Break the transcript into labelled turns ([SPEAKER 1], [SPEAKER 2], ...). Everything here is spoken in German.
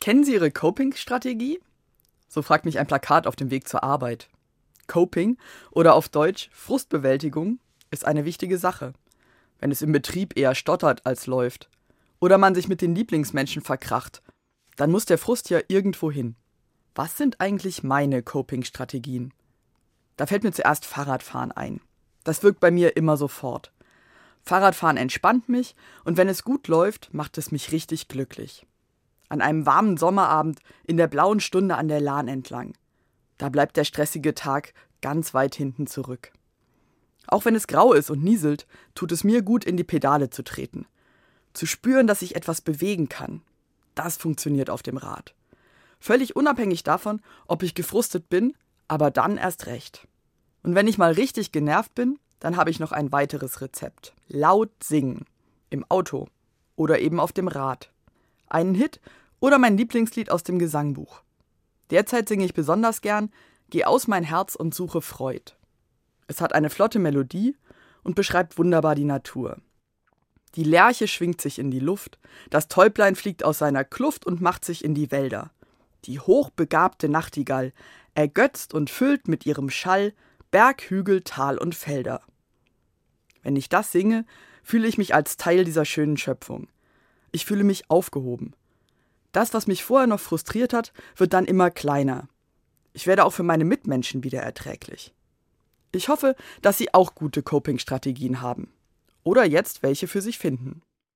[SPEAKER 1] Kennen Sie Ihre Coping-Strategie? So fragt mich ein Plakat auf dem Weg zur Arbeit. Coping oder auf Deutsch Frustbewältigung ist eine wichtige Sache, wenn es im Betrieb eher stottert als läuft oder man sich mit den Lieblingsmenschen verkracht, dann muss der Frust ja irgendwo hin. Was sind eigentlich meine Coping-Strategien? Da fällt mir zuerst Fahrradfahren ein. Das wirkt bei mir immer sofort. Fahrradfahren entspannt mich und wenn es gut läuft, macht es mich richtig glücklich. An einem warmen Sommerabend in der blauen Stunde an der Lahn entlang. Da bleibt der stressige Tag ganz weit hinten zurück. Auch wenn es grau ist und nieselt, tut es mir gut, in die Pedale zu treten. Zu spüren, dass ich etwas bewegen kann. Das funktioniert auf dem Rad. Völlig unabhängig davon, ob ich gefrustet bin, aber dann erst recht. Und wenn ich mal richtig genervt bin, dann habe ich noch ein weiteres Rezept. Laut singen. Im Auto. Oder eben auf dem Rad. Einen Hit oder mein Lieblingslied aus dem Gesangbuch. Derzeit singe ich besonders gern Geh aus mein Herz und suche Freud. Es hat eine flotte Melodie und beschreibt wunderbar die Natur. Die Lerche schwingt sich in die Luft, das Täublein fliegt aus seiner Kluft und macht sich in die Wälder. Die hochbegabte Nachtigall ergötzt und füllt mit ihrem Schall Berg, Hügel, Tal und Felder. Wenn ich das singe, fühle ich mich als Teil dieser schönen Schöpfung. Ich fühle mich aufgehoben. Das, was mich vorher noch frustriert hat, wird dann immer kleiner. Ich werde auch für meine Mitmenschen wieder erträglich. Ich hoffe, dass Sie auch gute Coping-Strategien haben. Oder jetzt welche für sich finden.